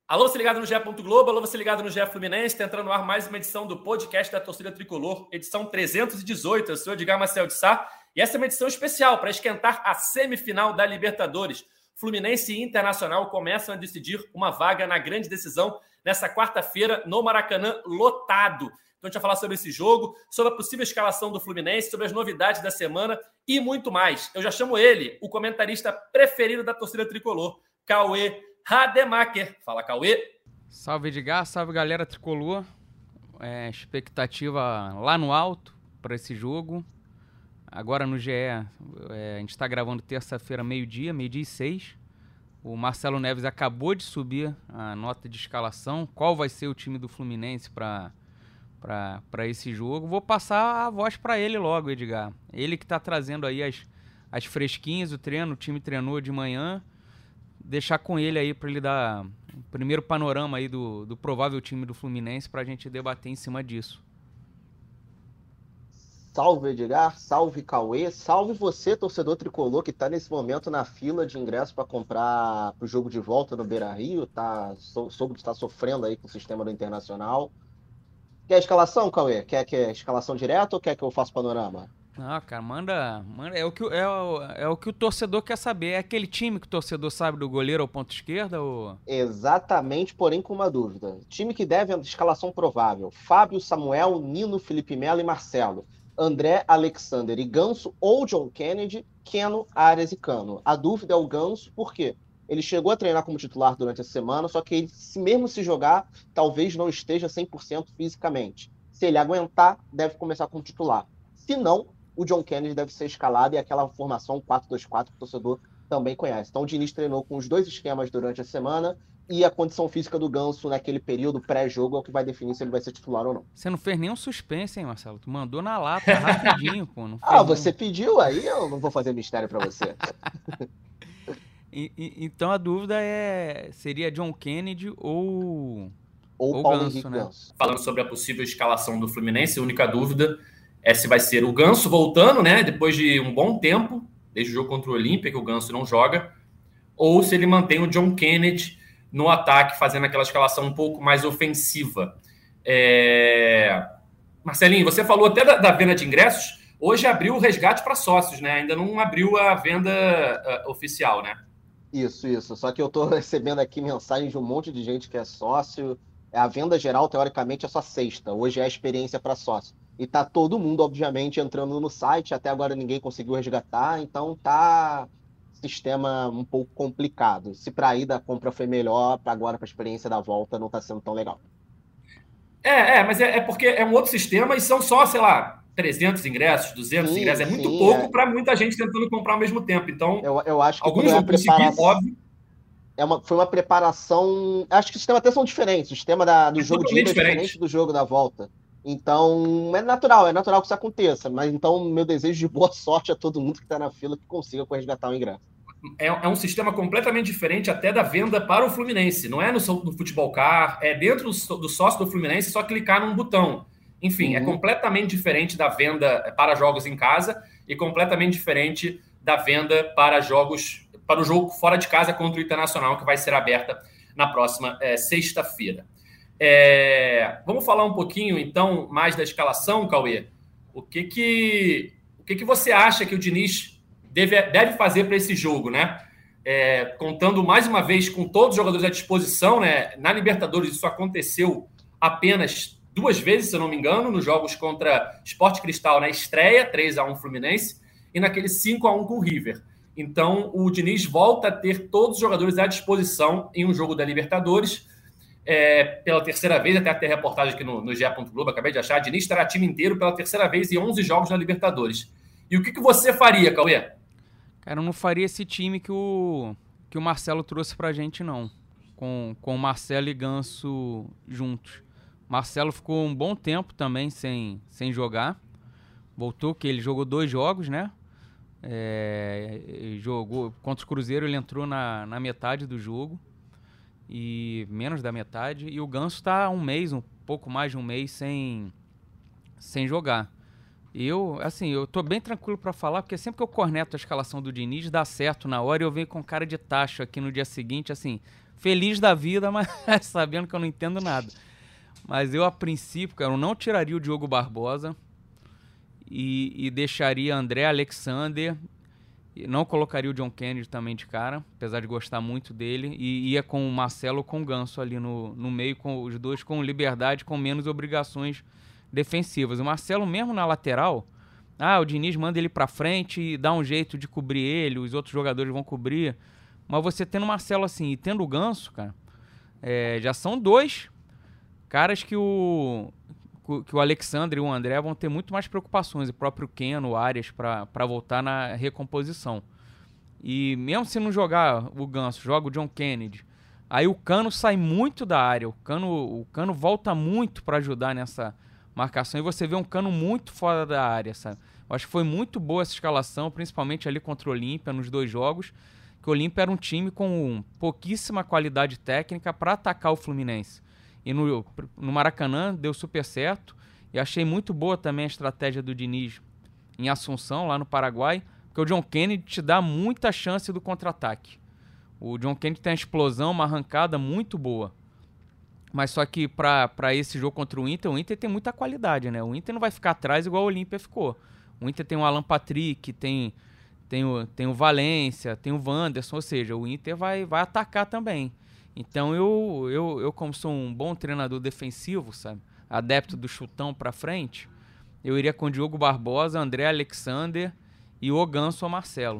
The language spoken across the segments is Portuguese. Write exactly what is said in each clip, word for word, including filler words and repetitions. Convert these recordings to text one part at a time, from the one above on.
Alô, você ligado no G E. Globo, alô, você ligado no G E Fluminense, está entrando no ar mais uma edição do podcast da Torcida Tricolor, edição trezentos e dezoito. Eu sou Edgar Marcel de Sá e essa é uma edição especial para esquentar a semifinal da Libertadores. Fluminense e Internacional começam a decidir uma vaga na grande decisão nessa quarta-feira no Maracanã lotado. Então a gente vai falar sobre esse jogo, sobre a possível escalação do Fluminense, sobre as novidades da semana e muito mais. Eu já chamo ele, o comentarista preferido da Torcida Tricolor, Cauê Rademacher. Fala, Cauê. Salve, Edgar. Salve, galera tricolor. É, expectativa lá no alto para esse jogo. Agora no G E, é, a gente está gravando terça-feira, meio-dia, meio-dia e seis. O Marcelo Neves acabou de subir a nota de escalação. Qual vai ser o time do Fluminense para para esse jogo? Vou passar a voz para ele logo, Edgar. Ele que está trazendo aí as, as fresquinhas, o treino, o time treinou de manhã. Deixar com ele aí para ele dar o primeiro panorama aí do, do provável time do Fluminense para a gente debater em cima disso. Salve, Edgar, salve, Cauê, salve você, torcedor tricolor que está nesse momento na fila de ingressos para comprar o jogo de volta no Beira-Rio, tá, sou, soube que está sofrendo aí com o sistema do Internacional. Quer a escalação, Cauê? Quer que é escalação direta ou quer que eu faça panorama? Ah, cara, manda, manda é, o que, é, o, é o que o torcedor quer saber. É aquele time que o torcedor sabe do goleiro ao ponto esquerda? Ou... Exatamente, porém com uma dúvida. Time que deve a escalação provável: Fábio, Samuel, Nino, Felipe Melo e Marcelo. André, Alexander e Ganso ou John Kennedy, Keno, Arias e Cano. A dúvida é o Ganso, por quê? Ele chegou a treinar como titular durante a semana, só que ele, se mesmo se jogar, talvez não esteja cem por cento fisicamente. Se ele aguentar, deve começar como titular. Se não, o John Kennedy deve ser escalado e aquela formação quatro dois quatro que o torcedor também conhece. Então o Diniz treinou com os dois esquemas durante a semana e a condição física do Ganso naquele período pré-jogo é o que vai definir se ele vai ser titular ou não. Você não fez nenhum suspense, hein, Marcelo? Tu mandou na lata rapidinho, pô. Não fez ah, você nenhum. pediu aí, eu não vou fazer mistério pra você. e, e, então a dúvida é, seria John Kennedy ou... Ou, ou Paulo Ganso, Henrique né? Ganso. Falando sobre a possível escalação do Fluminense, a única dúvida é se vai ser o Ganso voltando, né, depois de um bom tempo, desde o jogo contra o Olímpia, que o Ganso não joga, ou se ele mantém o John Kennedy no ataque, fazendo aquela escalação um pouco mais ofensiva. É... Marcelinho, você falou até da, da venda de ingressos. Hoje abriu o resgate para sócios, né? Ainda não abriu a venda uh, oficial, né? Isso, isso. Só que eu tô recebendo aqui mensagens de um monte de gente que é sócio. A venda geral, teoricamente, é só sexta. Hoje é a experiência para sócio. E tá todo mundo, obviamente, entrando no site. Até agora ninguém conseguiu resgatar. Então tá sistema um pouco complicado. Se para a ida a compra foi melhor, para agora, para a experiência da volta, não está sendo tão legal. É, é mas é, é porque é um outro sistema e são só, sei lá, trezentos ingressos, duzentos sim, ingressos. É muito sim, pouco é... para muita gente tentando comprar ao mesmo tempo. Então, eu, eu acho que alguns vão conseguir, óbvio. É uma, foi uma preparação... Acho que os sistemas até são diferentes. O sistema da, do é jogo de ida é diferente do jogo da volta. Então, é natural, é natural que isso aconteça. Mas então, meu desejo de boa sorte a todo mundo que está na fila que consiga resgatar o ingresso. É, é um sistema completamente diferente até da venda para o Fluminense. Não é no, no Futebol Car, é dentro do, do sócio do Fluminense, só clicar num botão. Enfim, uhum. É completamente diferente da venda para jogos em casa e completamente diferente da venda para jogos, para o jogo fora de casa contra o Internacional, que vai ser aberta na próxima é, sexta-feira. É, vamos falar um pouquinho, então, mais da escalação, Cauê. O que que, o que, que você acha que o Diniz deve, deve fazer para esse jogo, né? É, contando mais uma vez com todos os jogadores à disposição, né? Na Libertadores isso aconteceu apenas duas vezes, se eu não me engano, nos jogos contra Sport Cristal na estreia, três a um Fluminense, e naquele cinco a um com o River. Então, o Diniz volta a ter todos os jogadores à disposição em um jogo da Libertadores. É, pela terceira vez, até ter reportagem aqui no, no G E. Globo, acabei de achar, Diniz terá time inteiro pela terceira vez em onze jogos na Libertadores. E o que, que você faria, Cauê? Cara, eu não faria esse time que o, que o Marcelo trouxe pra gente, não. Com, com o Marcelo e Ganso juntos. Marcelo ficou um bom tempo também sem, sem jogar. Voltou, que ele jogou dois jogos, né? É, jogou contra o Cruzeiro, ele entrou na, na metade do jogo. E menos da metade. E o Ganso tá um mês, um pouco mais de um mês sem, sem jogar. Eu, assim, eu tô bem tranquilo pra falar, porque sempre que eu corneto a escalação do Diniz, dá certo na hora e eu venho com cara de tacho aqui no dia seguinte, assim, feliz da vida, mas sabendo que eu não entendo nada. Mas eu, a princípio, cara, eu não tiraria o Diogo Barbosa e, e deixaria André Alexander, e não colocaria o John Kennedy também de cara, apesar de gostar muito dele, e ia com o Marcelo ou com o Ganso ali no, no meio, com os dois com liberdade, com menos obrigações defensivas. O Marcelo mesmo na lateral, ah, o Diniz manda ele pra frente e dá um jeito de cobrir ele, os outros jogadores vão cobrir, mas você tendo o Marcelo assim e tendo o Ganso, cara, é, já são dois caras que o, que o Alexandre e o André vão ter muito mais preocupações, o próprio Keno, o Arias, para voltar na recomposição. E mesmo se não jogar o Ganso, joga o John Kennedy, aí o Cano sai muito da área, o Cano, o Cano volta muito para ajudar nessa marcação, e você vê um Cano muito fora da área, sabe? Eu acho que foi muito boa essa escalação, principalmente ali contra o Olímpia, nos dois jogos, que o Olímpia era um time com pouquíssima qualidade técnica para atacar o Fluminense. E no, no Maracanã deu super certo. E achei muito boa também a estratégia do Diniz em Assunção, lá no Paraguai, porque o John Kennedy te dá muita chance do contra-ataque. O John Kennedy tem uma explosão, uma arrancada muito boa. Mas só que para esse jogo contra o Inter, o Inter tem muita qualidade, né? O Inter não vai ficar atrás igual o Olímpia ficou. O Inter tem o Alan Patrick, tem, tem, o, tem o Valência, tem o Wanderson, ou seja, o Inter vai, vai atacar também. Então, eu, eu, eu, como sou um bom treinador defensivo, sabe, adepto do chutão pra frente, eu iria com Diogo Barbosa, André Alexander e o Ganso ou Marcelo.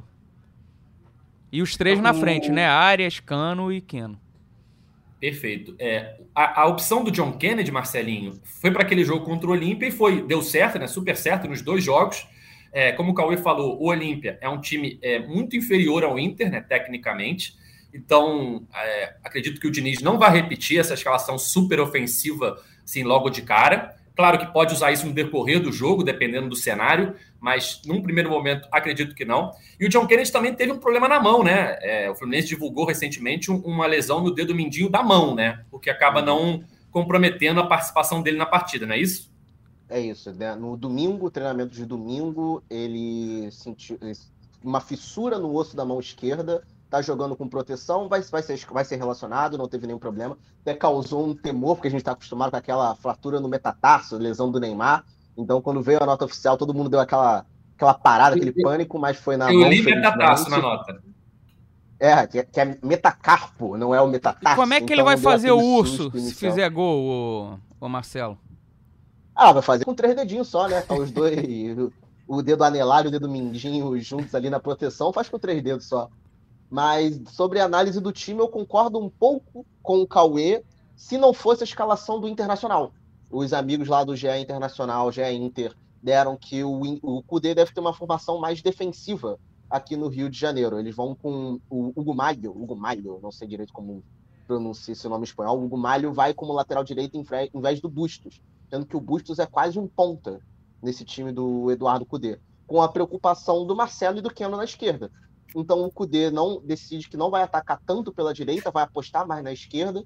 E os três na frente, né? Arias, Cano e Keno. Perfeito. É, a, a opção do John Kennedy, Marcelinho, foi para aquele jogo contra o Olímpia e foi, deu certo, né? Super certo nos dois jogos. É, como o Cauê falou, o Olímpia é um time é, muito inferior ao Inter, né, tecnicamente. Então, é, acredito que o Diniz não vai repetir essa escalação super ofensiva assim, logo de cara. Claro que pode usar isso no decorrer do jogo, dependendo do cenário, mas num primeiro momento acredito que não. E o John Kennedy também teve um problema na mão, né? É, o Fluminense divulgou recentemente um, uma lesão no dedo mindinho da mão, né? O que acaba não comprometendo a participação dele na partida, não é isso? É isso. Né? No domingo, treinamento de domingo, ele sentiu uma fissura no osso da mão esquerda. Tá jogando com proteção, vai, vai, ser, vai ser relacionado, não teve nenhum problema. Até causou um temor, porque a gente tá acostumado com aquela fratura no metatarso, lesão do Neymar. Então, quando veio a nota oficial, todo mundo deu aquela, aquela parada, aquele pânico, mas foi na Eu mão. Eu li metatarso na nota. É, que é, que é metacarpo, não é o metatarso. E como é que então, ele vai fazer o urso se fizer gol, o, o Marcelo? Ah, vai fazer com três dedinhos só, né? Tá os dois, o dedo anelar e o dedo mindinho juntos ali na proteção, faz com três dedos só. Mas sobre a análise do time, eu concordo um pouco com o Cauê, se não fosse a escalação do Internacional. Os amigos lá do G E Internacional, G E Inter, deram que o, o Kudê deve ter uma formação mais defensiva aqui no Rio de Janeiro. Eles vão com o Hugo Malho, Hugo Malho, não sei direito como pronuncia esse nome em espanhol. O Hugo Malho vai como lateral direito em vez do Bustos, sendo que o Bustos é quase um ponta nesse time do Eduardo Kudê, com a preocupação do Marcelo e do Keno na esquerda. Então o Kudê não, decide que não vai atacar tanto pela direita, vai apostar mais na esquerda.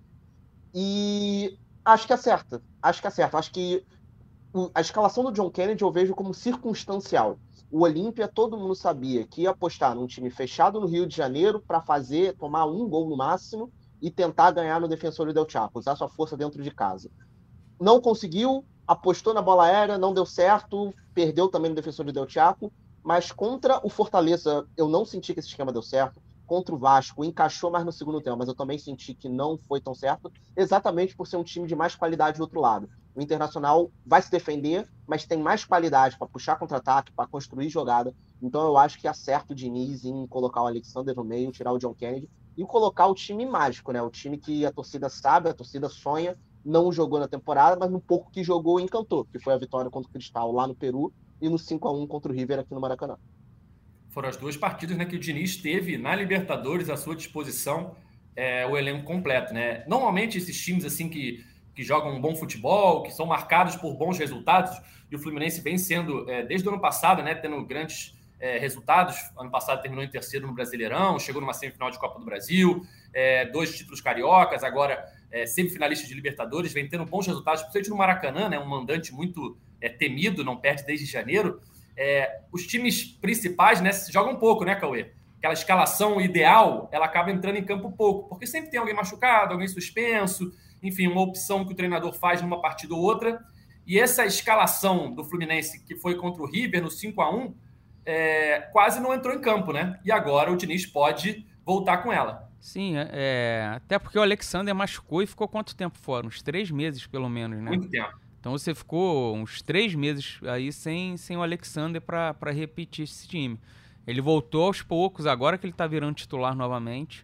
E acho que acerta. Acho que acerta. Acho que a escalação do John Kennedy eu vejo como circunstancial. O Olímpia, todo mundo sabia que ia apostar num time fechado no Rio de Janeiro para fazer, tomar um gol no máximo e tentar ganhar no Defensor del Chaco, usar sua força dentro de casa. Não conseguiu, apostou na bola aérea, não deu certo, perdeu também no Defensor del Chaco. Mas contra o Fortaleza, eu não senti que esse esquema deu certo. Contra o Vasco, encaixou mais no segundo tempo, mas eu também senti que não foi tão certo, exatamente por ser um time de mais qualidade do outro lado. O Internacional vai se defender, mas tem mais qualidade para puxar contra-ataque, para construir jogada. Então eu acho que acerta o Diniz em colocar o Alexander no meio, tirar o John Kennedy e colocar o time mágico, né? O time que a torcida sabe, a torcida sonha, não jogou na temporada, mas no pouco que jogou encantou, que foi a vitória contra o Cristal lá no Peru, e no cinco a um contra o River aqui no Maracanã. Foram as duas partidas, né, que o Diniz teve na Libertadores à sua disposição é, o elenco completo, né? Normalmente esses times assim que, que jogam um bom futebol, que são marcados por bons resultados, e o Fluminense vem sendo, é, desde o ano passado, né, tendo grandes é, resultados. Ano passado terminou em terceiro no Brasileirão, chegou numa semifinal de Copa do Brasil, é, dois títulos cariocas, agora é, semifinalista de Libertadores, vem tendo bons resultados, principalmente no Maracanã, né, um mandante muito é, temido, não perde desde janeiro. É, os times principais, né, jogam pouco, né, Cauê? aquela escalação ideal, ela acaba entrando em campo pouco, porque sempre tem alguém machucado, alguém suspenso, enfim, uma opção que o treinador faz numa partida ou outra. E essa escalação do Fluminense, que foi contra o River no cinco a um, é, quase não entrou em campo, né? E agora o Diniz pode voltar com ela. Sim, é, até porque o Alexander machucou e ficou quanto tempo fora? Uns três meses, pelo menos, né? Muito tempo. Então você ficou uns três meses aí sem, sem o Alexander para repetir esse time. Ele voltou aos poucos, agora que ele tá virando titular novamente.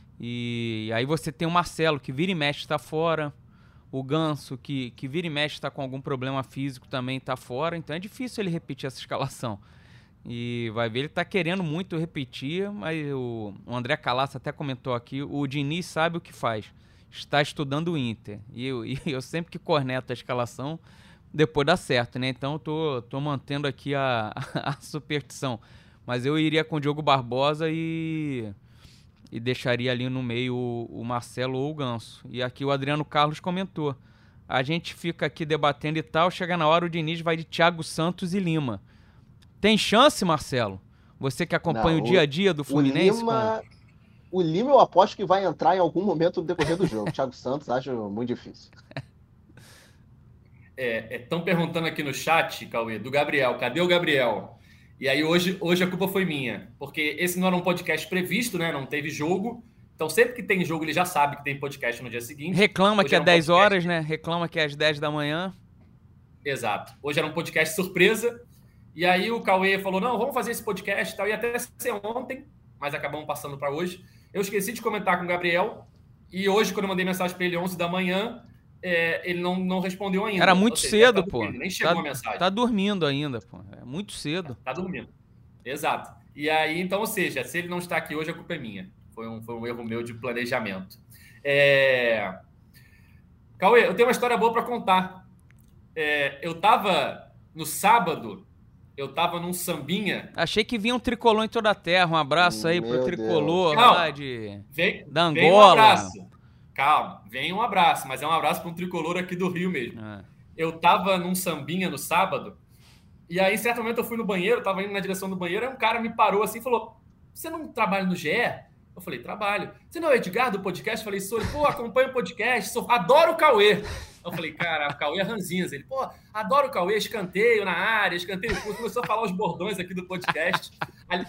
E aí você tem o Marcelo, que vira e mexe tá fora. O Ganso, que, que vira e mexe tá com algum problema físico, também tá fora. Então é difícil ele repetir essa escalação. E vai ver, ele tá querendo muito repetir, mas o, o André Calaça até comentou aqui, o Diniz sabe o que faz. Está estudando o Inter. E eu, e eu sempre que corneto a escalação, depois dá certo, né? Então eu tô, tô mantendo aqui a, a superstição. Mas eu iria com o Diogo Barbosa e, e deixaria ali no meio o, o Marcelo ou o Ganso. E aqui o Adriano Carlos comentou. A gente fica aqui debatendo e tal, chega na hora o Diniz vai de Thiago Santos e Lima. Tem chance, Marcelo? Você que acompanha Não, o dia a dia do Fluminense? O Lima, com... o Lima eu aposto que vai entrar em algum momento no decorrer do jogo. Thiago Santos acho muito difícil. Estão é, é, perguntando aqui no chat, Cauê, do Gabriel. Cadê o Gabriel? E aí hoje, hoje a culpa foi minha, porque esse não era um podcast previsto, né? Não teve jogo. Então sempre que tem jogo ele já sabe que tem podcast no dia seguinte. Reclama hoje que é um dez horas, né? Reclama que é às dez da manhã. Exato. Hoje era um podcast surpresa. E aí o Cauê falou, não, vamos fazer esse podcast e tal. E até ser ontem, mas acabamos passando para hoje. Eu esqueci de comentar com o Gabriel. E hoje, quando eu mandei mensagem para ele onze da manhã, é, ele não, não respondeu ainda. Era muito seja, cedo, tá pô. Nem chegou tá, a mensagem. Tá dormindo ainda, pô. É muito cedo. Tá, tá dormindo. Exato. E aí, então, ou seja, se ele não está aqui hoje, a culpa é minha. Foi um, foi um erro meu de planejamento. É... Cauê, eu tenho uma história boa para contar. É, eu tava no sábado... Eu tava num sambinha. Achei que vinha um tricolor em toda a terra. Um abraço aí Meu pro tricolor Calma, lá de vem, da Angola. Vem um abraço. Calma, vem um abraço, mas é um abraço para um tricolor aqui do Rio mesmo. É. Eu tava num sambinha no sábado, e aí, em certo momento, eu fui no banheiro, tava indo na direção do banheiro, aí um cara me parou assim e falou: você não trabalha no G E? Eu falei, trabalho. Você não é o Edgar do podcast? Eu falei, sou. Ele, pô, acompanho o podcast, sou... adoro o Cauê. Eu falei, cara, o Cauê é ranzinhas. Ele, pô, adoro o Cauê, escanteio na área, escanteio curto. Começou a falar os bordões aqui do podcast. Aí...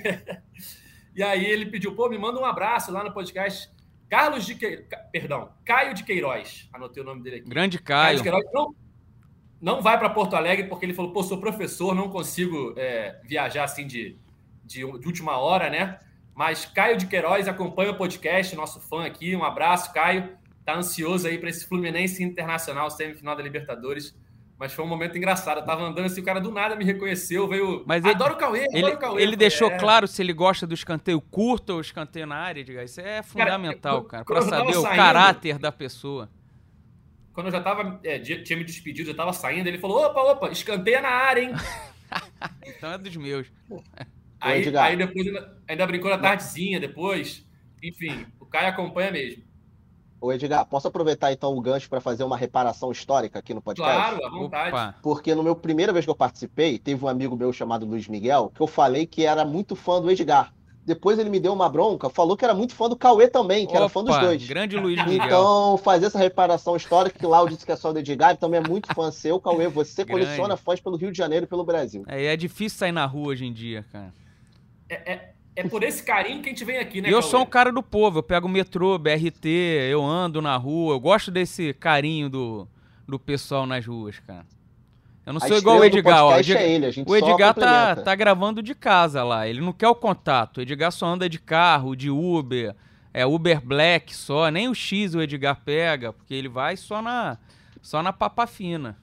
E aí ele pediu, pô, me manda um abraço lá no podcast. Carlos de Queiroz, perdão, Caio de Queiroz. Anotei o nome dele aqui. Grande Caio. Caio de Queiroz não, não vai para Porto Alegre porque ele falou, pô, sou professor, não consigo é, viajar assim de, de, de última hora, né? Mas Caio de Queiroz acompanha o podcast, nosso fã aqui. Um abraço, Caio. Tá ansioso aí para esse Fluminense Internacional, semifinal da Libertadores. Mas foi um momento engraçado. Eu tava andando assim, o cara do nada me reconheceu, veio... Mas adoro ele, o Cauê, adoro ele, o Cauê. Ele deixou é... claro se ele gosta do escanteio curto ou escanteio na área, diga. Isso é fundamental, cara, para saber o saindo, caráter da pessoa. Quando eu já tava, é, tinha me despedido, já tava saindo, ele falou, opa, opa, escanteia na área, hein? Então é dos meus. Aí, aí depois ainda, ainda brincou na tardezinha, depois. Enfim, o Caio acompanha mesmo. Ô Edgar, posso aproveitar então o gancho para fazer uma reparação histórica aqui no podcast? Claro, à vontade. Opa. Porque no meu primeira vez que eu participei, teve um amigo meu chamado Luiz Miguel, que eu falei que era muito fã do Edgar. Depois ele me deu uma bronca, falou que era muito fã do Cauê também, que Opa, era fã dos dois. Grande Luiz Miguel. Então, fazer essa reparação histórica, que lá eu disse que é só do Edgar, ele também é muito fã seu, Cauê. Você grande. Coleciona fãs pelo Rio de Janeiro e pelo Brasil. É, é difícil sair na rua hoje em dia, cara. É... é... É por esse carinho que a gente vem aqui, né, Eu Cauê? sou um cara do povo, eu pego metrô, B R T, eu ando na rua, eu gosto desse carinho do, do pessoal nas ruas, cara. Eu não a sou igual o Edgar, ó. É ele, a gente o Edgar tá, tá gravando de casa lá, ele não quer o contato. O Edgar só anda de carro, de Uber, é Uber Black só, nem o X o Edgar pega, porque ele vai só na, só na papa fina.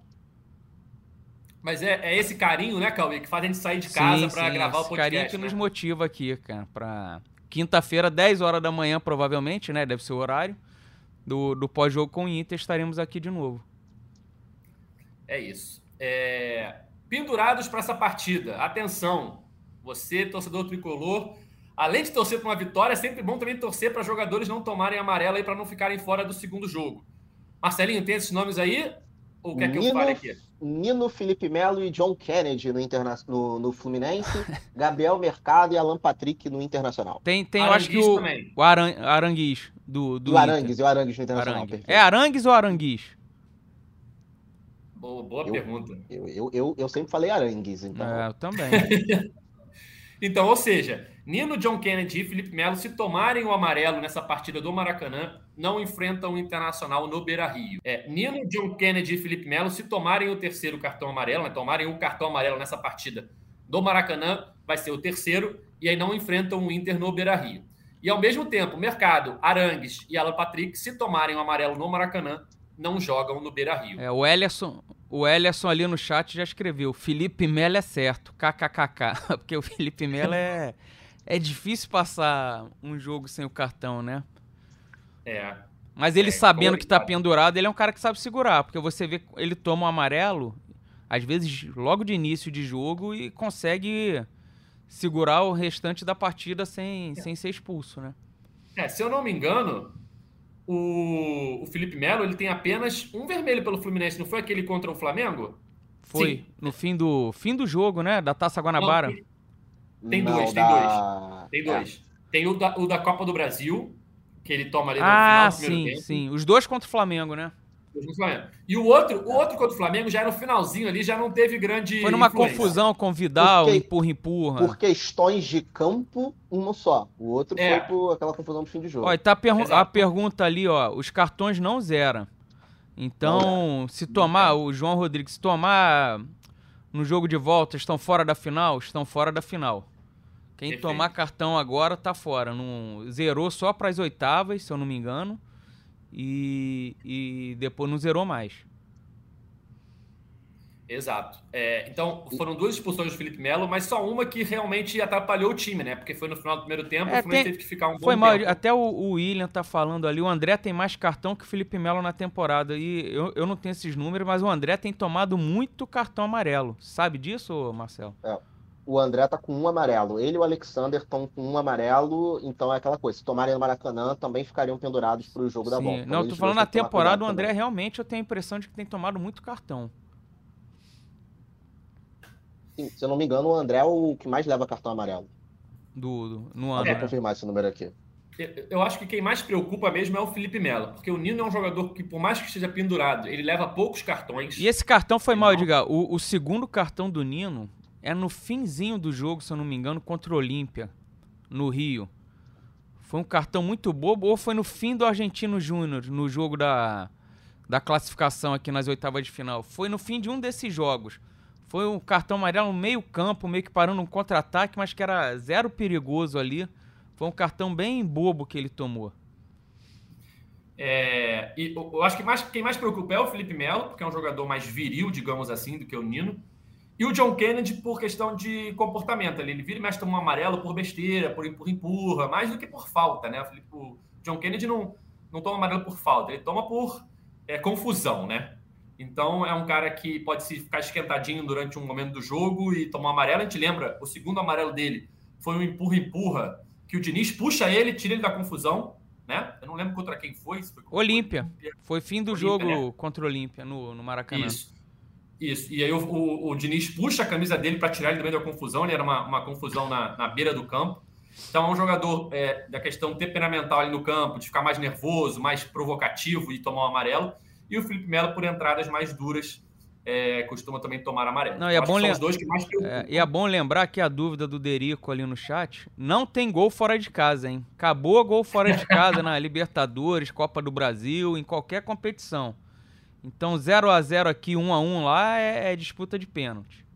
Mas é, é esse carinho, né, Cauê, que faz a gente sair de casa para gravar o podcast. Carinho que né? nos motiva aqui, cara, para quinta-feira, dez horas da manhã, provavelmente, né? Deve ser o horário do, do pós-jogo com o Inter, estaremos aqui de novo. É isso. É... Pendurados para essa partida. Atenção, você, torcedor tricolor, além de torcer para uma vitória, é sempre bom também torcer para jogadores não tomarem amarelo aí para não ficarem fora do segundo jogo. Marcelinho, tem esses nomes aí? Ou quer que Nino, eu fale aqui? Nino, Felipe Melo e John Kennedy no, interna... no, no Fluminense, Gabriel Mercado e Alan Patrick no Internacional. Tem, tem eu acho que o, o Aran, Arangues do, do e o Arangues, Inter. e o Arangues no Internacional. Arangues. É Arangues ou Arangues? Boa, boa eu, pergunta. Eu, eu, eu, eu sempre falei Arangues, então. É, eu também. Então, ou seja, Nino, John Kennedy e Felipe Melo, se tomarem o amarelo nessa partida do Maracanã, não enfrentam o Internacional no Beira-Rio. É, Nino, John Kennedy e Felipe Melo, se tomarem o terceiro cartão amarelo, né, tomarem o cartão amarelo nessa partida do Maracanã, vai ser o terceiro, e aí não enfrentam o Inter no Beira-Rio. E ao mesmo tempo, Mercado, Arangues e Alan Patrick, se tomarem o amarelo no Maracanã, não jogam no Beira-Rio. É, o Ellerson, o Ellerson ali no chat já escreveu, Felipe Melo é certo, kkkk, porque o Felipe Melo é, é difícil passar um jogo sem o cartão, né? É. Mas ele é, sabendo que tá pendurado, ele é um cara que sabe segurar, porque você vê, ele toma um amarelo, às vezes logo de início de jogo, e consegue segurar o restante da partida sem, é. sem ser expulso, né? É, se eu não me engano, o, o Felipe Melo, ele tem apenas um vermelho pelo Fluminense, não foi aquele contra o Flamengo? Foi, Sim. no fim do, fim do jogo, né? Da Taça Guanabara. Não, tem não, dois, tem da... dois. Tem dois. É. Tem o da, o da Copa do Brasil, que ele toma ali no ah, final do primeiro sim, tempo. sim. Os dois contra o Flamengo, né? E o outro, o outro contra o Flamengo, já era no finalzinho ali, já não teve grande Foi numa influência. confusão com o Vidal, Porque, empurra, empurra. Por questões de campo, um só. O outro é. foi por aquela confusão do fim de jogo. Ó, e tá pergu- a pergunta ali, ó, os cartões não zeram. Então, não, se tomar, não. o João Rodrigues, se tomar no jogo de volta, estão fora da final? Estão fora da final. Quem Perfeito. tomar cartão agora tá fora. Não, zerou só para as oitavas, se eu não me engano. E, e depois não zerou mais. Exato. É, então, foram duas expulsões do Felipe Melo, mas só uma que realmente atrapalhou o time, né? Porque foi no final do primeiro tempo, é, o Fluminense tem... teve que ficar um bom foi mal, tempo. Até o, o William tá falando ali, o André tem mais cartão que o Felipe Melo na temporada. E eu, eu não tenho esses números, mas o André tem tomado muito cartão amarelo. Sabe disso, Marcelo? É. O André tá com um amarelo. Ele e o Alexander estão com um amarelo, então é aquela coisa. Se tomarem no Maracanã, também ficariam pendurados pro jogo Sim. da volta. Não, eu tô falando na temporada, o André também. Realmente eu tenho a impressão de que tem tomado muito cartão. Sim, se eu não me engano, o André é o que mais leva cartão amarelo. Do, do, no ano, Vou né? confirmar esse número aqui. Eu acho que quem mais preocupa mesmo é o Felipe Melo, porque o Nino é um jogador que, por mais que esteja pendurado, ele leva poucos cartões. E esse cartão foi mal, Edgar. O, o segundo cartão do Nino é no finzinho do jogo, se eu não me engano, contra o Olímpia, no Rio. Foi um cartão muito bobo, ou foi no fim do Argentino Júnior, no jogo da, da classificação aqui nas oitavas de final. Foi no fim de um desses jogos. Foi um cartão amarelo no meio campo, meio que parando um contra-ataque, mas que era zero perigoso ali. Foi um cartão bem bobo que ele tomou. É, e eu acho que mais, quem mais preocupa é o Felipe Melo, porque é um jogador mais viril, digamos assim, do que o Nino. E o John Kennedy por questão de comportamento. Ele vira e mexe toma um amarelo por besteira, por empurra-empurra, mais do que por falta, né? O John Kennedy não, não toma amarelo por falta, ele toma por é, confusão, né? Então é um cara que pode se ficar esquentadinho durante um momento do jogo e tomar um amarelo. A gente lembra, o segundo amarelo dele foi um empurra-empurra, que o Diniz puxa ele, tira ele da confusão, né? Eu não lembro contra quem foi. Se foi Olímpia. Foi fim do Olímpia, jogo né? contra o Olímpia, no, no Maracanã. Isso. Isso, e aí o, o, o Diniz puxa a camisa dele para tirar ele do meio da confusão, ele era uma, uma confusão na, na beira do campo. Então é um jogador é, da questão temperamental ali no campo, de ficar mais nervoso, mais provocativo e tomar um amarelo. E o Felipe Melo, por entradas mais duras, é, costuma também tomar amarelo. Não, e, é bom lem... os dois que mais é, e é bom lembrar que a dúvida do Derico ali no chat, não tem gol fora de casa, hein? Acabou gol fora de casa na Libertadores, Copa do Brasil, em qualquer competição. Então zero a zero aqui, um a um lá, é, é disputa de pênalti.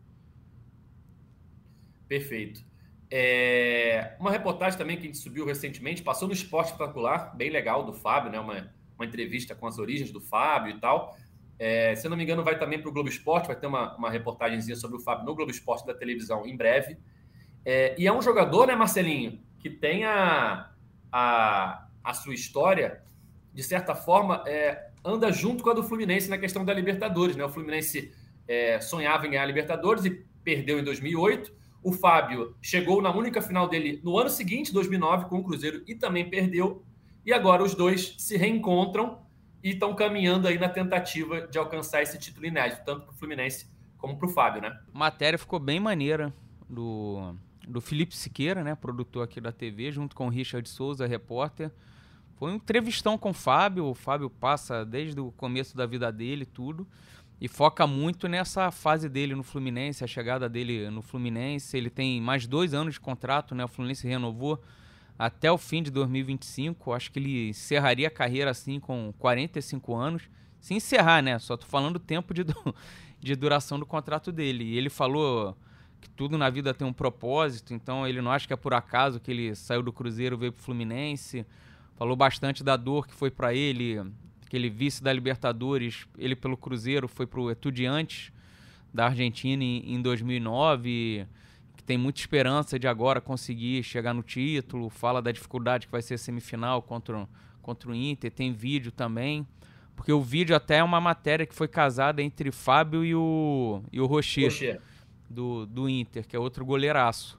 Perfeito. É, uma reportagem também que a gente subiu recentemente, passou no Esporte Espetacular, bem legal, do Fábio, né? Uma, uma entrevista com as origens do Fábio e tal. É, se eu não me engano, vai também para o Globo Esporte, vai ter uma, uma reportagenzinha sobre o Fábio no Globo Esporte da televisão em breve. É, e é um jogador, né, Marcelinho, que tem a, a, a sua história, de certa forma, é, anda junto com a do Fluminense na questão da Libertadores, né? O Fluminense é, sonhava em ganhar a Libertadores e perdeu em dois mil e oito. O Fábio chegou na única final dele no ano seguinte, dois mil e nove, com o Cruzeiro, e também perdeu. E agora os dois se reencontram e estão caminhando aí na tentativa de alcançar esse título inédito, tanto para o Fluminense como para o Fábio, né? A matéria ficou bem maneira do, do Felipe Siqueira, né, produtor aqui da T V, junto com o Richard Souza, repórter. Foi um entrevistão com o Fábio. O Fábio passa desde o começo da vida dele, tudo, e foca muito nessa fase dele no Fluminense, a chegada dele no Fluminense. Ele tem mais dois anos de contrato, né? O Fluminense renovou até o fim de dois mil e vinte e cinco. Acho que ele encerraria a carreira assim com quarenta e cinco anos. Se encerrar, né? Só tô falando o tempo de, de duração do contrato dele. E ele falou que tudo na vida tem um propósito, então ele não acha que é por acaso que ele saiu do Cruzeiro e veio pro Fluminense. Falou bastante da dor que foi para ele, aquele vice da Libertadores, ele pelo Cruzeiro foi pro Estudiantes da Argentina em, em dois mil e nove, que tem muita esperança de agora conseguir chegar no título. Fala da dificuldade que vai ser a semifinal contra, contra o Inter, tem vídeo também, porque o vídeo até é uma matéria que foi casada entre Fábio e o, e o Rocher, Rocher. Do, do Inter, que é outro goleiraço.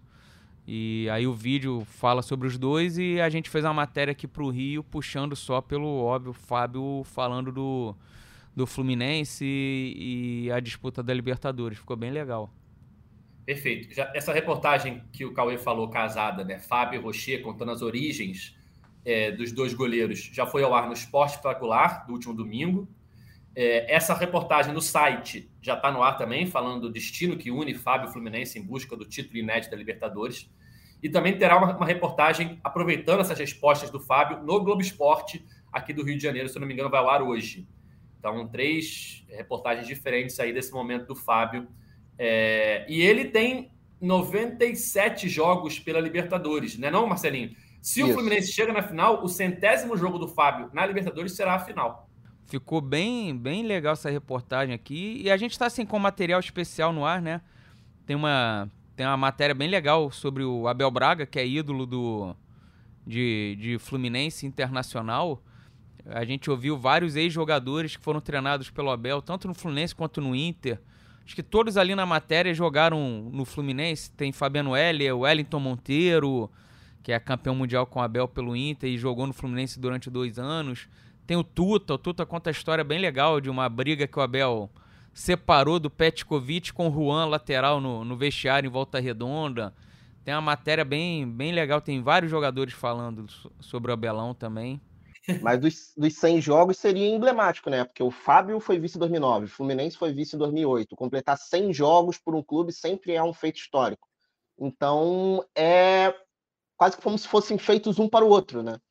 E aí o vídeo fala sobre os dois e a gente fez uma matéria aqui pro Rio, puxando só pelo óbvio, Fábio falando do, do Fluminense e, e a disputa da Libertadores. Ficou bem legal. Perfeito. Já, essa reportagem que o Cauê falou, casada, né? Fábio e Rocher, contando as origens é, dos dois goleiros, já foi ao ar no Esporte Espetacular, do último domingo. É, essa reportagem no site já está no ar também, falando do destino que une Fábio e Fluminense em busca do título inédito da Libertadores. E também terá uma, uma reportagem aproveitando essas respostas do Fábio no Globo Esporte, aqui do Rio de Janeiro, se eu não me engano, vai ao ar hoje. Então, três reportagens diferentes aí desse momento do Fábio. É, e ele tem noventa e sete jogos pela Libertadores, não é não, Marcelinho? Se Isso. o Fluminense chega na final, o centésimo jogo do Fábio na Libertadores será a final. Ficou bem, bem legal essa reportagem aqui. E a gente está assim, com material especial no ar, né? Tem uma, tem uma matéria bem legal sobre o Abel Braga, que é ídolo do, de, de Fluminense Internacional. A gente ouviu vários ex-jogadores que foram treinados pelo Abel, tanto no Fluminense quanto no Inter. Acho que todos ali na matéria jogaram no Fluminense. Tem Fabiano Heller, Wellington Monteiro, que é campeão mundial com o Abel pelo Inter e jogou no Fluminense durante dois anos. Tem o Tuta, o Tuta conta a história bem legal de uma briga que o Abel separou do Petkovic com o Juan, lateral, no, no vestiário em Volta Redonda. Tem uma matéria bem, bem legal, tem vários jogadores falando sobre o Abelão também. Mas dos, dos cem jogos seria emblemático, né? Porque o Fábio foi vice em dois mil e nove, o Fluminense foi vice em dois mil e oito. Completar cem jogos por um clube sempre é um feito histórico. Então, é quase como se fossem feitos um para o outro, né?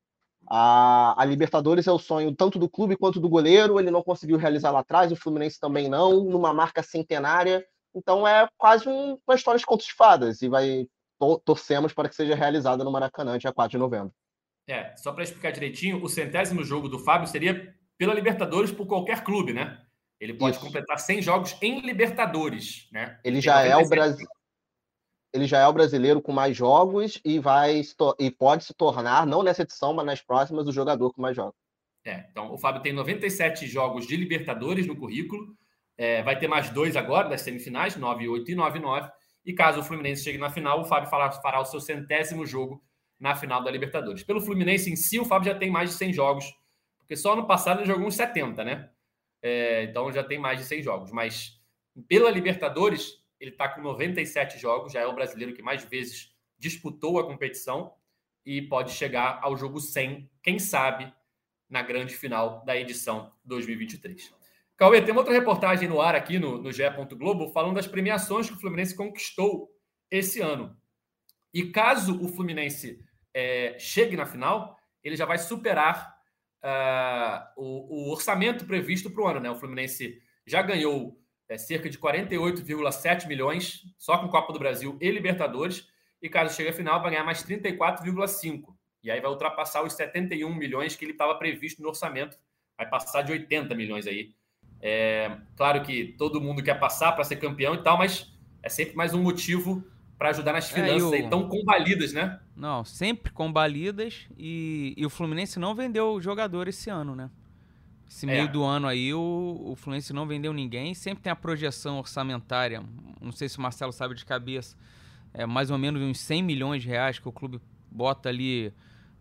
A, a Libertadores é o sonho tanto do clube quanto do goleiro, ele não conseguiu realizar lá atrás, o Fluminense também não, numa marca centenária. Então é quase um, uma história de contos de fadas, e vai, to, torcemos para que seja realizada no Maracanã, dia quatro de novembro. É, só para explicar direitinho, o centésimo jogo do Fábio seria pela Libertadores por qualquer clube, né? Ele pode Isso. completar cem jogos em Libertadores, né? Ele, ele já é o Brasil. Ele já é o brasileiro com mais jogos e, vai, e pode se tornar, não nessa edição, mas nas próximas, o jogador com mais jogos. É, então, o Fábio tem noventa e sete jogos de Libertadores no currículo, é, vai ter mais dois agora, das semifinais, nove e oito e nove e nove, e caso o Fluminense chegue na final, o Fábio fará, fará o seu centésimo jogo na final da Libertadores. Pelo Fluminense em si, o Fábio já tem mais de cem jogos, porque só ano passado ele jogou uns setenta, né? É, então já tem mais de cem jogos, mas pela Libertadores ele está com noventa e sete jogos, já é o brasileiro que mais vezes disputou a competição e pode chegar ao jogo cem, quem sabe, na grande final da edição dois mil e vinte e três. Cauê, tem uma outra reportagem no ar aqui no, no G E. Globo falando das premiações que o Fluminense conquistou esse ano. E caso o Fluminense é, chegue na final, ele já vai superar uh, o, o orçamento previsto para o ano, né? O Fluminense já ganhou É cerca de quarenta e oito vírgula sete milhões, só com Copa do Brasil e Libertadores, e caso chegue à final vai ganhar mais trinta e quatro vírgula cinco, e aí vai ultrapassar os setenta e um milhões que ele estava previsto no orçamento, vai passar de oitenta milhões aí. É, claro que todo mundo quer passar para ser campeão e tal, mas é sempre mais um motivo para ajudar nas finanças, é, aí, tão combalidas, né? Não, sempre combalidas, e, e o Fluminense não vendeu jogador esse ano, né? Esse meio é. do ano aí, o, o Fluminense não vendeu ninguém. Sempre tem a projeção orçamentária, não sei se o Marcelo sabe de cabeça, é mais ou menos uns cem milhões de reais que o clube bota ali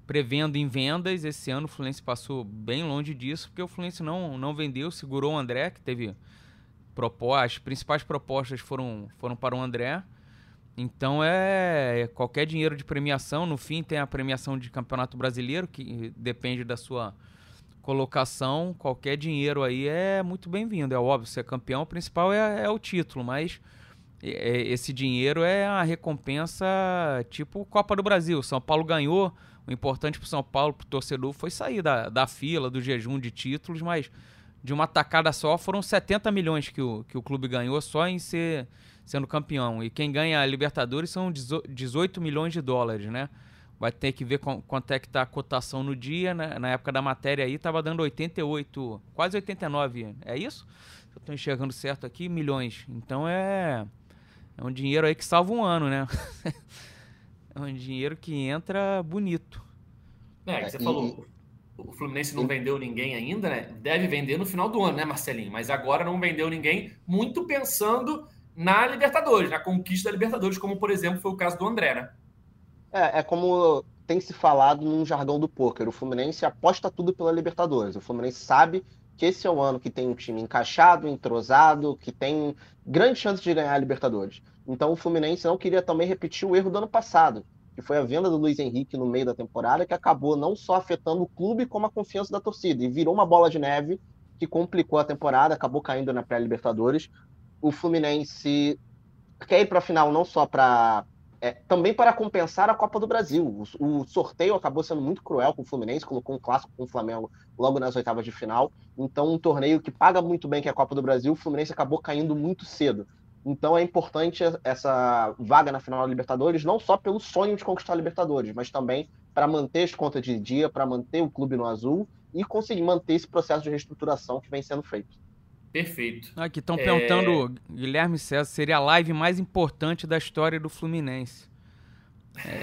prevendo em vendas. Esse ano o Fluminense passou bem longe disso, porque o Fluminense não, não vendeu, segurou o André, que teve propostas, as principais propostas foram, foram para o André. Então é, é qualquer dinheiro de premiação. No fim tem a premiação de Campeonato Brasileiro, que depende da sua colocação. Qualquer dinheiro aí é muito bem-vindo. É óbvio, ser campeão, o principal é, é o título, mas é, esse dinheiro é a recompensa tipo Copa do Brasil. São Paulo ganhou, o importante para o São Paulo, para o torcedor, foi sair da, da fila, do jejum de títulos, mas de uma tacada só foram setenta milhões que o, que o clube ganhou só em ser sendo campeão. E quem ganha a Libertadores são dezoito milhões de dólares, né? Vai ter que ver com, quanto é que tá a cotação no dia, né? Na época da matéria aí tava dando oitenta e oito, quase oitenta e nove, é isso? Eu tô enxergando certo aqui, milhões. Então é, é um dinheiro aí que salva um ano, né? É um dinheiro que entra bonito. É, que você falou, o Fluminense não vendeu ninguém ainda, né? Deve vender no final do ano, né, Marcelinho? Mas agora não vendeu ninguém, muito pensando na Libertadores, na conquista da Libertadores, como, por exemplo, foi o caso do André, né? É, é como tem se falado num jargão do pôquer. O Fluminense aposta tudo pela Libertadores. O Fluminense sabe que esse é o ano que tem um time encaixado, entrosado, que tem grande chance de ganhar a Libertadores. Então o Fluminense não queria também repetir o erro do ano passado, que foi a venda do Luiz Henrique no meio da temporada, que acabou não só afetando o clube, como a confiança da torcida. E virou uma bola de neve que complicou a temporada, acabou caindo na pré-Libertadores. O Fluminense quer ir para a final não só para... É, também para compensar a Copa do Brasil. O, o sorteio acabou sendo muito cruel com o Fluminense, colocou um clássico com o Flamengo logo nas oitavas de final. Então, um torneio que paga muito bem, que é a Copa do Brasil, o Fluminense acabou caindo muito cedo. Então, é importante essa vaga na final da Libertadores, não só pelo sonho de conquistar a Libertadores, mas também para manter as contas de dia, para manter o clube no azul e conseguir manter esse processo de reestruturação que vem sendo feito. Perfeito. Aqui estão é... perguntando, Guilherme César, seria a live mais importante da história do Fluminense. É.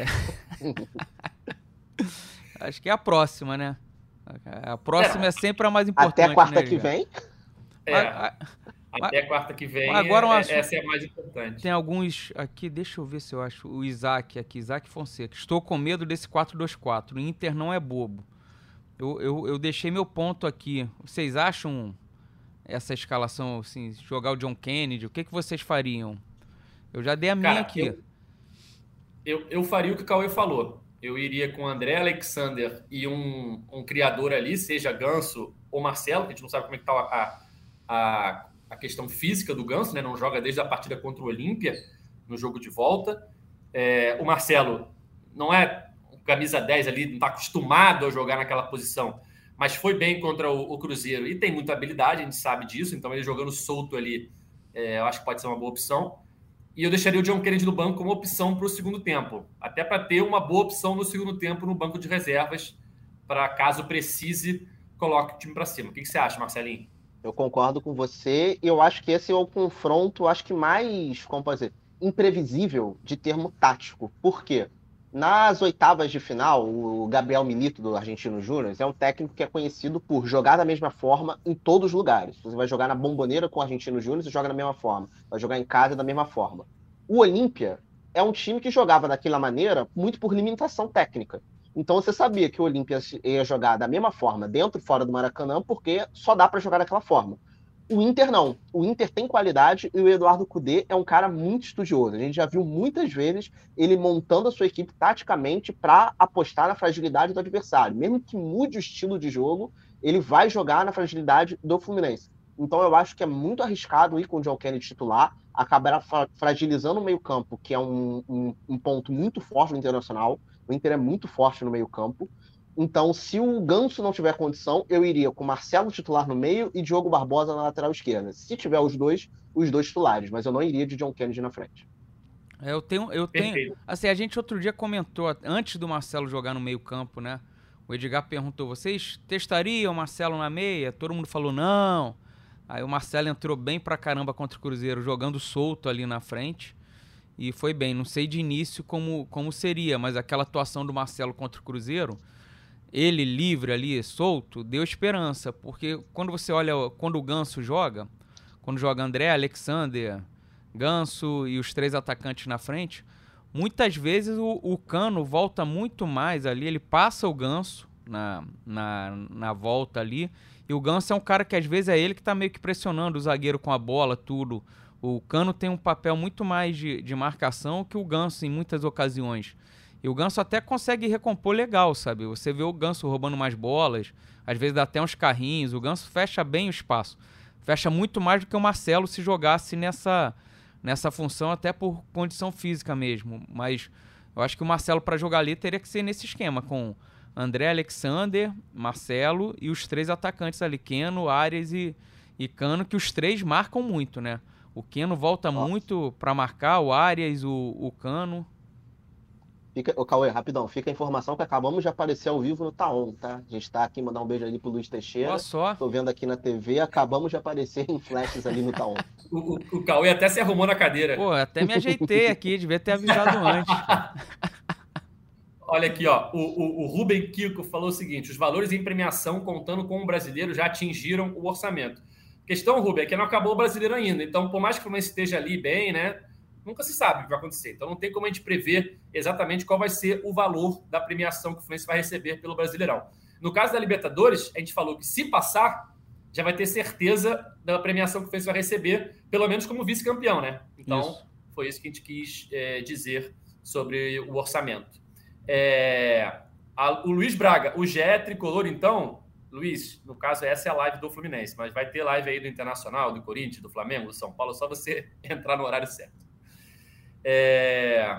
Acho que é a próxima, né? A próxima é, é sempre a mais importante. Até quarta né, que vem? É, a, a, até quarta que vem, agora é, assunto, essa é a mais importante. Tem alguns aqui, deixa eu ver se eu acho. O Isaac aqui, Isaac Fonseca. Estou com medo desse quatro dois quatro. O Inter não é bobo. Eu, eu, eu deixei meu ponto aqui. Vocês acham essa escalação, assim, jogar o John Kennedy, o que, que vocês fariam? Eu já dei a minha Cara, aqui. Eu, eu, eu faria o que o Cauê falou. Eu iria com André Alexander e um, um criador ali, seja Ganso ou Marcelo, que a gente não sabe como é que está a, a, a questão física do Ganso, né? Não joga desde a partida contra o Olímpia, no jogo de volta. É, o Marcelo não é camisa dez ali, não está acostumado a jogar naquela posição, mas foi bem contra o, o Cruzeiro e tem muita habilidade, a gente sabe disso, então ele jogando solto ali, é, eu acho que pode ser uma boa opção. E eu deixaria o John Kennedy no banco como opção para o segundo tempo, até para ter uma boa opção no segundo tempo no banco de reservas, para caso precise, coloque o time para cima. O que, que você acha, Marcelinho? Eu concordo com você, e eu acho que esse é o confronto, acho que mais, como pode dizer, imprevisível de termo tático. Por quê? Nas oitavas de final, o Gabriel Milito, do Argentino Júnior, é um técnico que é conhecido por jogar da mesma forma em todos os lugares. Você vai jogar na Bombonera com o Argentino Júnior, você joga da mesma forma. Vai jogar em casa da mesma forma. O Olímpia é um time que jogava daquela maneira muito por limitação técnica. Então você sabia que o Olímpia ia jogar da mesma forma dentro e fora do Maracanã, porque só dá para jogar daquela forma. O Inter não. O Inter tem qualidade e o Eduardo Cudê é um cara muito estudioso. A gente já viu muitas vezes ele montando a sua equipe taticamente para apostar na fragilidade do adversário. Mesmo que mude o estilo de jogo, ele vai jogar na fragilidade do Fluminense. Então eu acho que é muito arriscado ir com o John Kennedy titular, acabar fragilizando o meio-campo, que é um, um, um ponto muito forte no Internacional. O Inter é muito forte no meio-campo. Então, se o Ganso não tiver condição, eu iria com Marcelo titular no meio e Diogo Barbosa na lateral esquerda. Se tiver os dois, os dois titulares, mas eu não iria de John Kennedy na frente. É, eu tenho, eu tenho, assim, a gente outro dia comentou, antes do Marcelo jogar no meio campo, né? O Edgar perguntou, vocês testariam o Marcelo na meia? Todo mundo falou não. Aí o Marcelo entrou bem pra caramba contra o Cruzeiro, jogando solto ali na frente. E foi bem, não sei de início como, como seria, mas aquela atuação do Marcelo contra o Cruzeiro, ele livre ali, solto, deu esperança, porque quando você olha, quando o Ganso joga, quando joga André, Alexander, Ganso e os três atacantes na frente, muitas vezes o, o Cano volta muito mais ali, ele passa o Ganso na, na, na volta ali, e o Ganso é um cara que às vezes é ele que tá meio que pressionando o zagueiro com a bola, tudo. O Cano tem um papel muito mais de, de marcação que o Ganso em muitas ocasiões. E o Ganso até consegue recompor legal, sabe? Você vê o Ganso roubando mais bolas, às vezes dá até uns carrinhos, o Ganso fecha bem o espaço. Fecha muito mais do que o Marcelo se jogasse nessa, nessa função, até por condição física mesmo. Mas eu acho que o Marcelo, para jogar ali, teria que ser nesse esquema, com André, Alexander, Marcelo e os três atacantes ali, Keno, Arias e, e Cano, que os três marcam muito, né? O Keno volta Nossa. muito para marcar, o Arias, o, o Cano. Fica, ô, Cauê, rapidão, fica a informação que acabamos de aparecer ao vivo no Taon, tá? A gente tá aqui, mandar um beijo ali pro Luiz Teixeira. Olha só. Tô vendo aqui na T V, acabamos de aparecer em flashes ali no Taon. o, o, o Cauê até se arrumou na cadeira. Pô, até me ajeitei aqui, devia ter avisado antes. Olha aqui, ó, o, o, o Ruben Kiko falou o seguinte: os valores em premiação, contando com o brasileiro, já atingiram o orçamento. A questão, Ruben, é que não acabou o brasileiro ainda. Então, por mais que o Fluminense esteja ali bem, né? Nunca se sabe o que vai acontecer. Então, não tem como a gente prever exatamente qual vai ser o valor da premiação que o Fluminense vai receber pelo Brasileirão. No caso da Libertadores, a gente falou que se passar, já vai ter certeza da premiação que o Fluminense vai receber, pelo menos como vice-campeão, né? Então, isso. Foi isso que a gente quis é, dizer sobre o orçamento. É, a, o Luiz Braga, o G E Tricolor, então, Luiz, no caso, essa é a live do Fluminense, mas vai ter live aí do Internacional, do Corinthians, do Flamengo, do São Paulo, só você entrar no horário certo. É...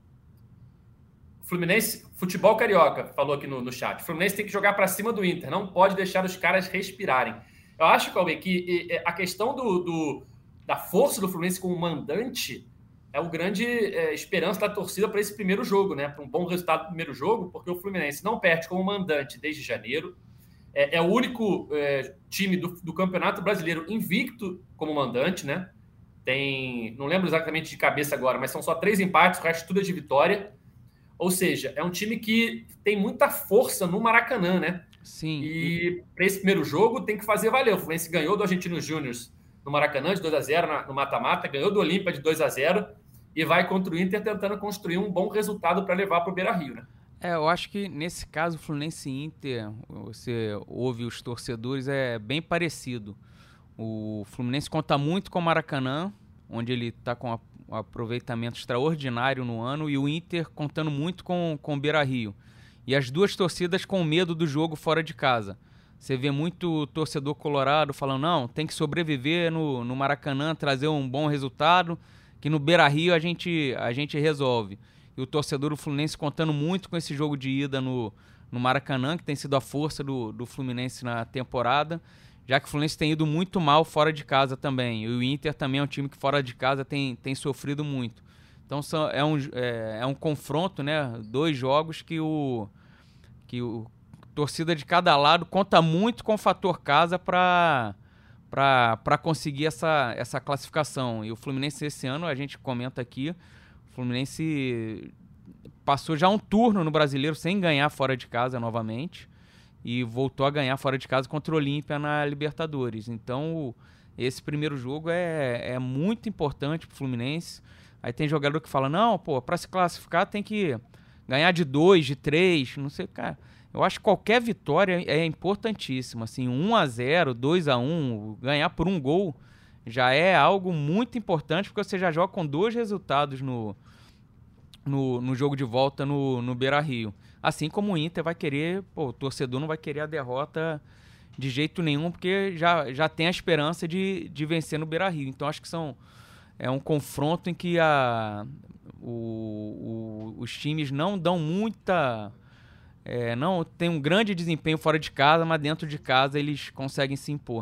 Fluminense, futebol carioca, falou aqui no, no chat. Fluminense tem que jogar para cima do Inter, não pode deixar os caras respirarem. Eu acho, Cauê, que a questão do, do, da força do Fluminense como mandante é o grande é, esperança da torcida para esse primeiro jogo, né? Para um bom resultado no primeiro jogo, porque o Fluminense não perde como mandante desde janeiro. É, é o único é, time do, do Campeonato Brasileiro invicto como mandante, né? Tem, não lembro exatamente de cabeça agora, mas são só três empates, o resto tudo é de vitória. Ou seja, é um time que tem muita força no Maracanã, né? Sim. E para esse primeiro jogo tem que fazer valer. O Fluminense ganhou do Argentinos Júnior no Maracanã de dois a zero no mata-mata, ganhou do Olímpia de dois a zero e vai contra o Inter tentando construir um bom resultado para levar para o Beira-Rio, né? É, eu acho que nesse caso, Fluminense e Inter, você ouve os torcedores, é bem parecido. O Fluminense conta muito com o Maracanã, onde ele está com um aproveitamento extraordinário no ano, e o Inter contando muito com, com o Beira-Rio. E as duas torcidas com medo do jogo fora de casa. Você vê muito torcedor colorado falando, não, tem que sobreviver no, no Maracanã, trazer um bom resultado, que no Beira-Rio a gente, a gente resolve. E o torcedor do Fluminense contando muito com esse jogo de ida no, no Maracanã, que tem sido a força do, do Fluminense na temporada, já que o Fluminense tem ido muito mal fora de casa também. E o Inter também é um time que fora de casa tem, tem sofrido muito. Então são, é, um, é, é um confronto, né? Dois jogos que o, que o torcida de cada lado conta muito com o fator casa para para conseguir essa, essa classificação. E o Fluminense esse ano, a gente comenta aqui, o Fluminense passou já um turno no Brasileiro sem ganhar fora de casa novamente. E voltou a ganhar fora de casa contra o Olímpia na Libertadores. Então, esse primeiro jogo é, é muito importante para o Fluminense. Aí tem jogador que fala, não, pô, para se classificar tem que ganhar de dois, de três, não sei, cara. Eu acho que qualquer vitória é importantíssima. Assim, um a zero, dois a um, ganhar por um gol já é algo muito importante, porque você já joga com dois resultados no, no, no jogo de volta no, no Beira-Rio. Assim como o Inter vai querer, pô, o torcedor não vai querer a derrota de jeito nenhum, porque já, já tem a esperança de, de vencer no Beira-Rio. Então acho que são, é um confronto em que a, o, o, os times não dão muita... É, não tem um grande desempenho fora de casa, mas dentro de casa eles conseguem se impor.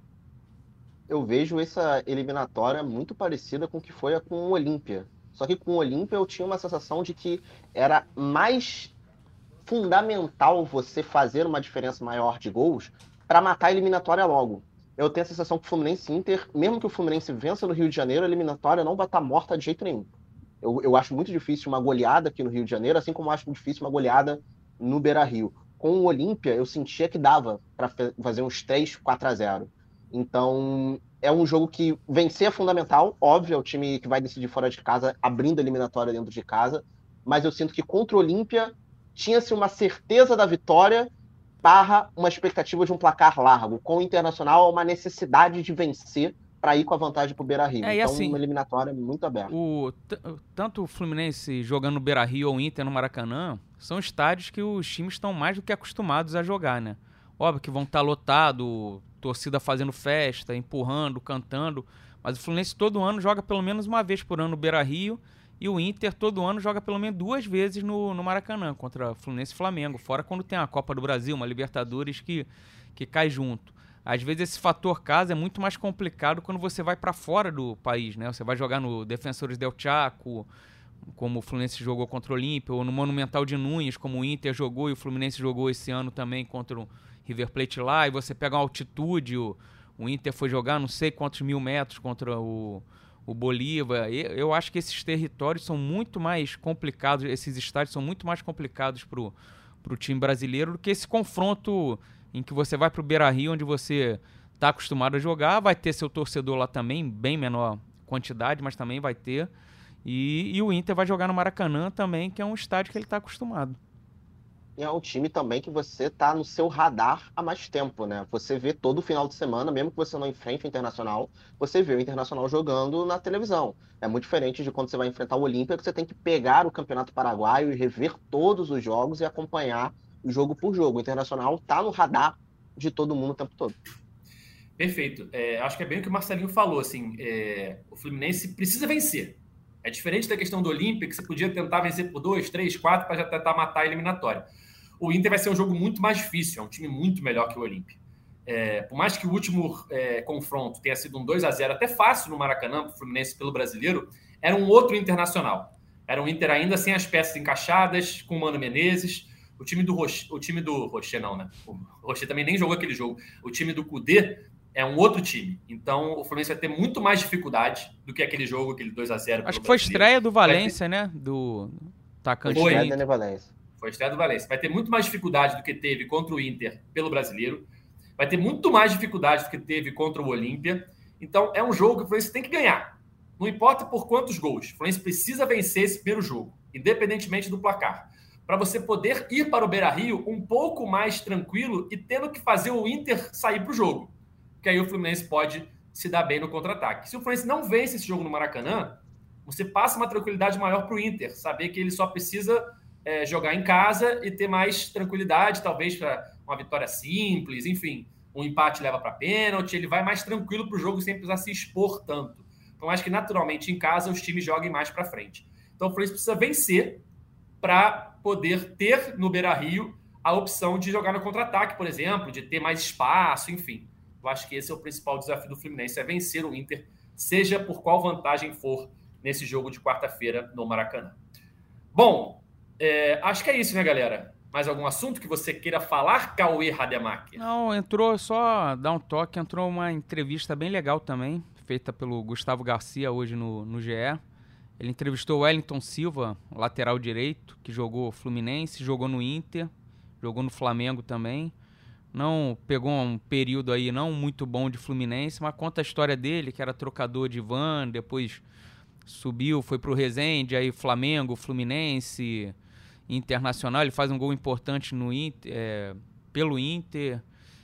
Eu vejo essa eliminatória muito parecida com o que foi a com o Olímpia. Só que com o Olímpia eu tinha uma sensação de que era mais fundamental você fazer uma diferença maior de gols para matar a eliminatória logo. Eu tenho a sensação que o Fluminense e Inter, mesmo que o Fluminense vença no Rio de Janeiro, a eliminatória não vai estar morta de jeito nenhum. Eu, eu acho muito difícil uma goleada aqui no Rio de Janeiro, assim como eu acho difícil uma goleada no Beira-Rio. Com o Olímpia, eu sentia que dava para fazer uns três, quatro a zero. Então, é um jogo que vencer é fundamental, óbvio, é o time que vai decidir fora de casa, abrindo a eliminatória dentro de casa, mas eu sinto que contra o Olímpia tinha-se uma certeza da vitória barra uma expectativa de um placar largo. Com o Internacional, uma necessidade de vencer para ir com a vantagem para o Beira-Rio. É, então, assim, uma eliminatória muito aberta. O, tanto o Fluminense jogando no Beira-Rio ou o Inter no Maracanã, são estádios que os times estão mais do que acostumados a jogar, né? Óbvio que vão estar lotados, torcida fazendo festa, empurrando, cantando, mas o Fluminense todo ano joga pelo menos uma vez por ano no Beira-Rio e o Inter todo ano joga pelo menos duas vezes no, no Maracanã, contra Fluminense e Flamengo, fora quando tem a Copa do Brasil, uma Libertadores que, que cai junto. Às vezes esse fator casa é muito mais complicado quando você vai para fora do país, né? Você vai jogar no Defensores del Chaco, como o Fluminense jogou contra o Olímpia, ou no Monumental de Núñez, como o Inter jogou e o Fluminense jogou esse ano também contra o River Plate lá, e você pega uma altitude, o, o Inter foi jogar não sei quantos mil metros contra o, o Bolívar. E eu acho que esses territórios são muito mais complicados, esses estádios são muito mais complicados para o time brasileiro do que esse confronto em que você vai para o Beira-Rio, onde você está acostumado a jogar, vai ter seu torcedor lá também, bem menor quantidade, mas também vai ter. E, e o Inter vai jogar no Maracanã também, que é um estádio que ele está acostumado. E é um time também que você está no seu radar há mais tempo, né? Você vê todo final de semana, mesmo que você não enfrente o Internacional, você vê o Internacional jogando na televisão. É muito diferente de quando você vai enfrentar o Olímpia, que você tem que pegar o Campeonato Paraguaio e rever todos os jogos e acompanhar jogo por jogo. O Internacional está no radar de todo mundo o tempo todo. Perfeito. É, acho que é bem o que o Marcelinho falou. Assim, é, o Fluminense precisa vencer. É diferente da questão do Olímpia, que você podia tentar vencer por dois, três, quatro para já tentar matar a eliminatória. O Inter vai ser um jogo muito mais difícil, é um time muito melhor que o Olímpia. É, por mais que o último é, confronto tenha sido um dois a zero, até fácil no Maracanã, para o Fluminense pelo brasileiro, era um outro Internacional. Era um Inter ainda sem as peças encaixadas, com o Mano Menezes. O time do Rocher, o time do Rocher não, né? O Rocher também nem jogou aquele jogo. O time do Kudê é um outro time. Então, o Fluminense vai ter muito mais dificuldade do que aquele jogo, aquele dois a zero. Acho que foi estreia do Valência, ter... né? Do atacante. Foi estreia do Valência. Foi estreia do Valência. Vai ter muito mais dificuldade do que teve contra o Inter pelo brasileiro. Vai ter muito mais dificuldade do que teve contra o Olímpia. Então, é um jogo que o Fluminense tem que ganhar. Não importa por quantos gols. O Fluminense precisa vencer esse primeiro jogo, independentemente do placar, para você poder ir para o Beira-Rio um pouco mais tranquilo e tendo que fazer o Inter sair para o jogo. Que aí o Fluminense pode se dar bem no contra-ataque. Se o Fluminense não vence esse jogo no Maracanã, você passa uma tranquilidade maior para o Inter, saber que ele só precisa é, jogar em casa e ter mais tranquilidade, talvez para uma vitória simples, enfim, um empate leva para pênalti, ele vai mais tranquilo para o jogo sem precisar se expor tanto. Então, acho que naturalmente em casa os times joguem mais para frente. Então, o Fluminense precisa vencer para poder ter no Beira-Rio a opção de jogar no contra-ataque, por exemplo, de ter mais espaço, enfim. Eu acho que esse é o principal desafio do Fluminense, é vencer o Inter, seja por qual vantagem for nesse jogo de quarta-feira no Maracanã. Bom, é, acho que é isso, né, galera? Mais algum assunto que você queira falar, Cauê Rademacher? Não, entrou, só dar um toque, entrou uma entrevista bem legal também, feita pelo Gustavo Garcia hoje no, no G E. Ele entrevistou o Wellington Silva, lateral direito, que jogou Fluminense, jogou no Inter, jogou no Flamengo também. Não pegou um período aí não muito bom de Fluminense, mas conta a história dele, que era trocador de van, depois subiu, foi pro Resende, aí Flamengo, Fluminense, Internacional. Ele faz um gol importante no Inter, é, pelo Inter,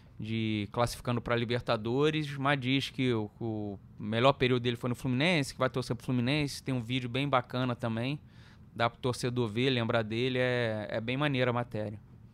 de classificando para Libertadores, mas diz que o, o melhor período dele foi no Fluminense, que vai torcer pro Fluminense. Tem um vídeo bem bacana também, dá pro torcedor ver, lembrar dele, é, é bem maneira a matéria.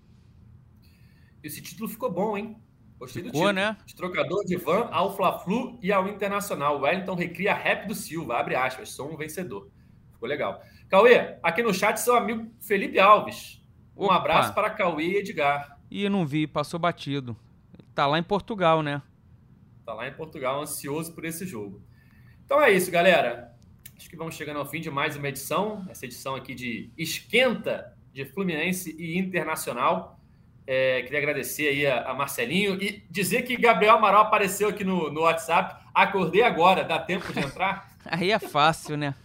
Esse título ficou bom, hein? Gostei ficou, do título. Né? De trocador de van ao Fla-Flu e ao Internacional. O Wellington recria rap do Silva, abre aspas, sou um vencedor. Ficou legal. Cauê, aqui no chat seu amigo Felipe Alves. Um Opa. Abraço para Cauê e Edgar. Ih, não vi, passou batido. Tá lá em Portugal, né? Tá lá em Portugal, ansioso por esse jogo. Então é isso, galera. Acho que vamos chegando ao fim de mais uma edição. Essa edição aqui de esquenta de Fluminense e Internacional. É, queria agradecer aí a, a Marcelinho e dizer que Gabriel Amaral apareceu aqui no, no WhatsApp. Acordei agora, dá tempo de entrar? Aí é fácil, né?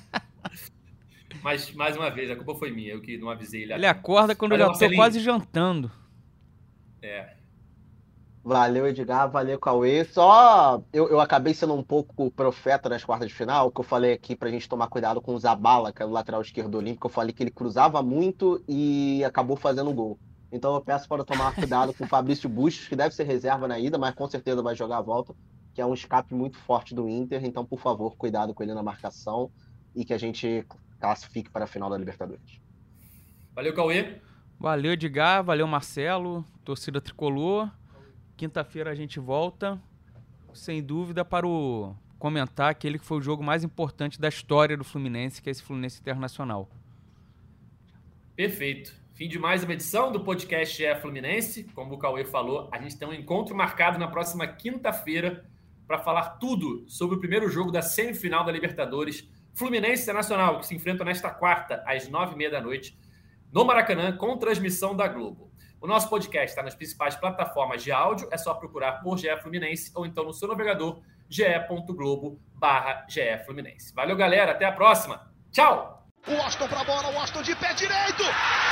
Mas, mais uma vez, a culpa foi minha, eu que não avisei ele. Ele acorda quando eu já tô quase jantando. É. Valeu, Edgar, valeu, Cauê. Só eu, eu acabei sendo um pouco profeta nas quartas de final, que eu falei aqui pra gente tomar cuidado com o Zabala, que é o lateral esquerdo olímpico. Eu falei que ele cruzava muito e acabou fazendo gol. Então eu peço para tomar cuidado com o Fabrício Bustos, que deve ser reserva na ida, mas com certeza vai jogar a volta, que é um escape muito forte do Inter. Então, por favor, cuidado com ele na marcação e que a gente classifique para a final da Libertadores. Valeu, Cauê. Valeu, Edgar. Valeu, Marcelo. Torcida tricolor. Quinta-feira a gente volta, sem dúvida, para o comentar aquele que foi o jogo mais importante da história do Fluminense, que é esse Fluminense Internacional. Perfeito. Fim de mais uma edição do podcast G E Fluminense. Como o Cauê falou, a gente tem um encontro marcado na próxima quinta-feira para falar tudo sobre o primeiro jogo da semifinal da Libertadores, Fluminense Internacional, que se enfrenta nesta quarta, às nove e meia da noite, no Maracanã, com transmissão da Globo. O nosso podcast está nas principais plataformas de áudio, é só procurar por G E Fluminense ou então no seu navegador ge.globo barra GE Fluminense. Valeu, galera, até a próxima. Tchau! O Washington pra bola, o Washington de pé direito!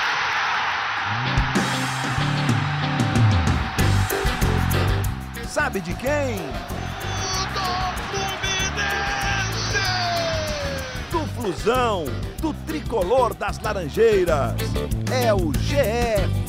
Sabe de quem? Do Fluminense! Do Flusão, do tricolor das Laranjeiras. É o G E